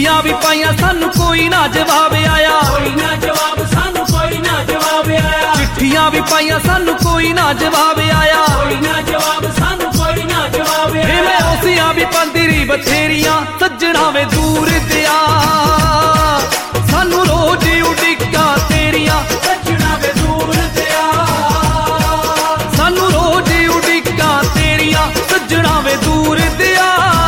चिट्ठियां भी पाइया सानू कोई ना जवाब आया, कोई ना जवाब सानू कोई ना जवाब आया। चिट्ठियां भी पाइया सानू कोई ना जवाब आया, कोई ना जवाब सानू कोई ना जवाब आया। मैं उसियां भी पंदिरी बथेरियां सज्जणा वे दूर दिया, सानू रोज उडिका तेरियां सज्जणा वे दूर दिया, सानू रोज उडिका तेरियां सज्जणा वे दूर दिया।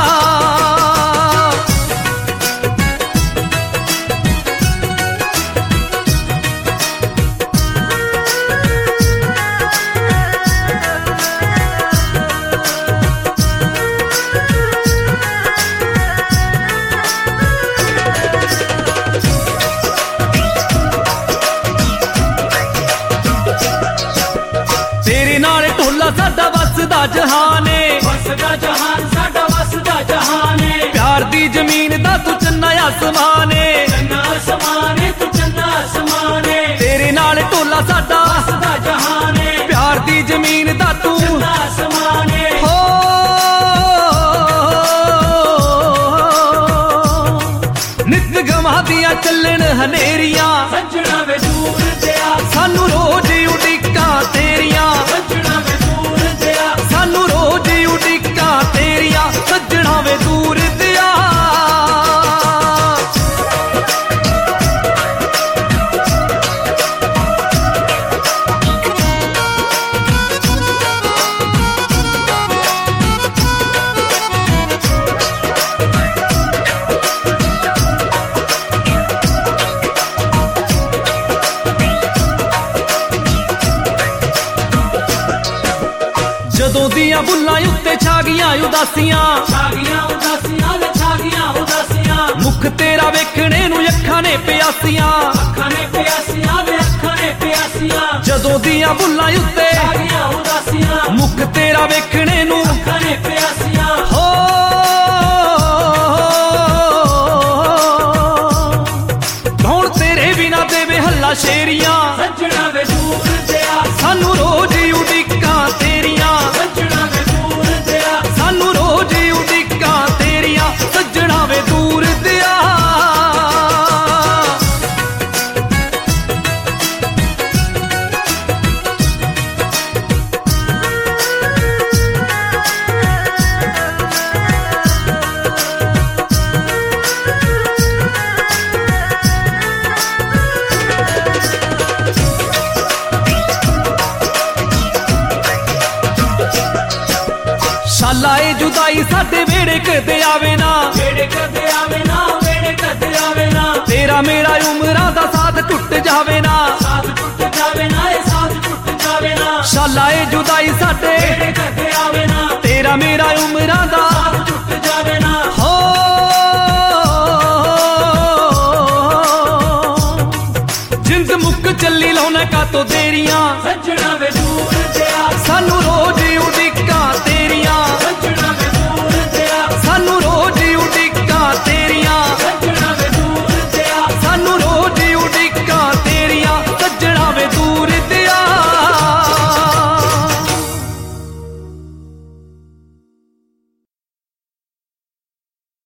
साडा वसदा जहान है, वसदा जहान साडा वसदा जहान है। प्यार दी जमीन दा तू चन्ना आसमान है, चन्ना आसमान है, तू चन्ना आसमान है। तेरे नाल ढोला साडा वसदा जहान है, प्यार दी जमीन दा तू चन्ना आसमान है। हो नित गवां दियां चलन हनेरियां सज्जणा वे दूर दिया, सानू रोज उडिका तेरियां, सज्जणा वे दूर दिया, सानू रोज उडिका तेरियां सज्जणा वे दूर दिया। जदों दियां बुल्लां उत्ते छा गईयां उदासियां, छा गईयां उदासियां वे छा गईयां उदासियां। मुख तेरा वेखणे नूं अखां ने प्यासियां, अखां ने प्यासियां वे अखां ने प्यासियां। जदों दियां बुल्लां उत्ते छा गईयां उदासियां, मुख तेरा वेखणे नूं अखां ने प्यासियां। हो कौन तेरे बिना देवे हल्ला शेरियां, सज्जणा वे दूर दिया, सानू रोज उडिका तेरियां, सज्जणा वे दूर दिया, सानू रोज उडिका तेरियां सज्जणा वे दूर दिया। शाला ए जुदाई साडे वेड़े कदे आवे ना, वेड़े कदे आवे ना, वेड़े कदे आवे ना। तेरा मेरा उमरां दा साथ टुट जावे ना, साथ टूट जावे ना, ये साथ टूट जावे ना। शाला ए जुदाई साडे वेड़े कदे आवे ना, तेरा मेरा उमरां दा साथ टूट जावे ना। हो जिंद मुक चली लौना का तो देरियां सज्जणा वे